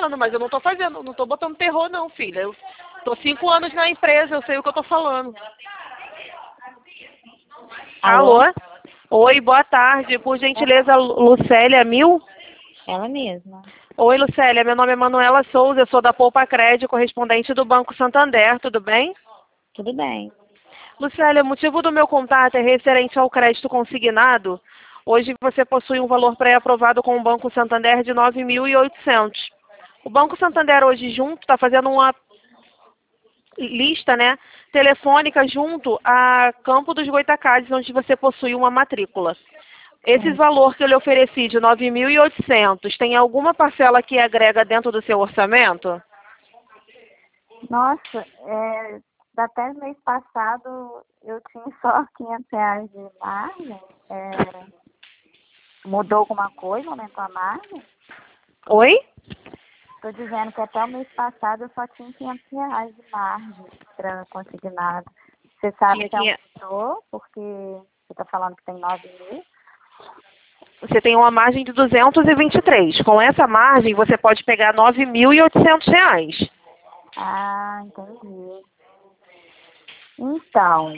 falando, mas eu não tô fazendo, não tô botando terror não, filha. Eu tô 5 anos na empresa, eu sei o que eu tô falando. Alô? Alô? Oi, boa tarde. Por gentileza, Lucélia Mil? Ela mesma. Oi, Lucélia. Meu nome é Manuela Souza. Eu sou da Poupa Crédito, correspondente do Banco Santander. Tudo bem? Tudo bem. Lucélia, o motivo do meu contato é referente ao crédito consignado. Hoje você possui um valor pré-aprovado com o Banco Santander de 9.800. O Banco Santander hoje junto está fazendo uma lista, né, telefônica junto a Campo dos Goitacazes, onde você possui uma matrícula. Esse valor que eu lhe ofereci de 9.800, tem alguma parcela que agrega dentro do seu orçamento? Nossa, até mês passado eu tinha só R$ 500 de margem. Mudou alguma coisa? Aumentou a margem? Oi? Estou dizendo que até o mês passado eu só tinha R$ 500 de margem para consignado. Você sabe Tinha se aumentou, porque você está falando que tem 9 mil? Você tem uma margem de 223. Com essa margem, você pode pegar R$ 9.800. Ah, entendi. Então,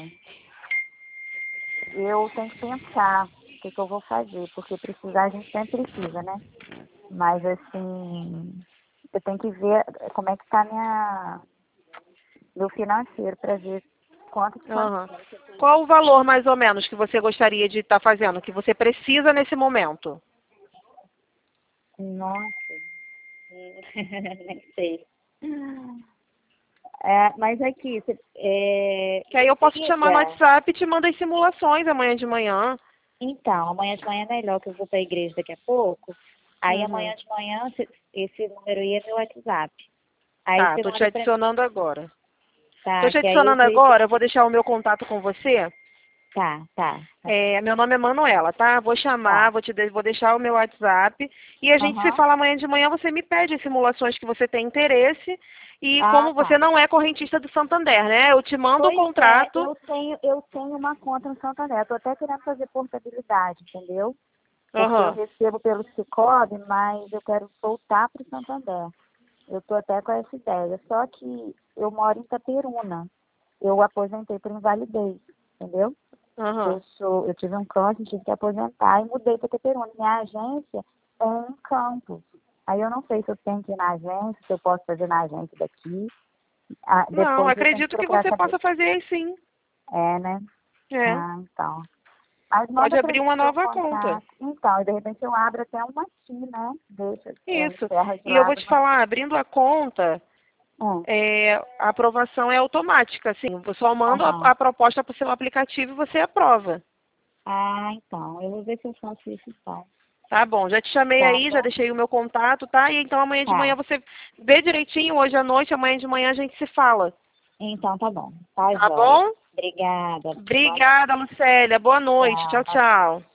eu tenho que pensar o que eu vou fazer, porque precisar a gente sempre precisa, né? Mas assim, eu tenho que ver como é que está meu financeiro para ver quanto que Aham. Qual o valor, mais ou menos, que você gostaria de estar fazendo, que você precisa nesse momento? Nossa, nem sei. Mas aqui, Que aí eu posso te chamar no liga. WhatsApp e te mando as simulações amanhã de manhã. Então, amanhã de manhã é melhor, que eu vou para a igreja daqui a pouco. Aí Uhum. amanhã de manhã, esse número aí é meu WhatsApp. Aí Tá, você tô te manda para mim, adicionando agora. Tô tá? te Que aí eu adicionando vejo. agora, eu vou deixar o meu contato com você. Tá. Meu nome é Manuela, tá? Vou chamar, Tá. vou deixar o meu WhatsApp e a gente se Aham. fala amanhã de manhã. Você me pede as simulações que você tem interesse e Ah, como você tá. não é correntista do Santander, né? Eu te mando o Pois é, contrato. eu tenho uma conta no Santander. Estou até querendo fazer portabilidade, entendeu? Porque eu Aham. recebo pelo Sicoob, mas eu quero voltar para o Santander. Eu estou até com essa ideia. Só que eu moro em Itaperuna. Eu aposentei por invalidez, entendeu? Aham. Eu tive um câncer, tive que aposentar e mudei para Itaperuna. Minha agência é em Campos. Aí eu não sei se eu tenho que ir na agência, se eu posso fazer na agência daqui. Não, Depois eu tenho que acredito que procurar você saber. possa fazer aí sim. É, né? É. Ah, então. Mas Pode manda para abrir mim uma seu nova conta. contato. Então, e de repente eu abro até uma aqui, né? Deixa, me Isso. ferra de E eu lá vou te falar, abrindo a conta, Hum, a aprovação é automática, assim. Eu só mando aham. a proposta para o seu aplicativo e você aprova. Ah, então. Eu vou ver se eu faço isso então. Tá bom, já te chamei Tá aí, já bom? deixei o meu contato, tá? E então amanhã de manhã Tá. você vê direitinho, hoje à noite, amanhã de manhã a gente se fala. Então tá bom. Tá Tá jóia. bom? Obrigada. Boa noite. Obrigada, Lucélia. Boa noite. Tchau, Tchau. tchau.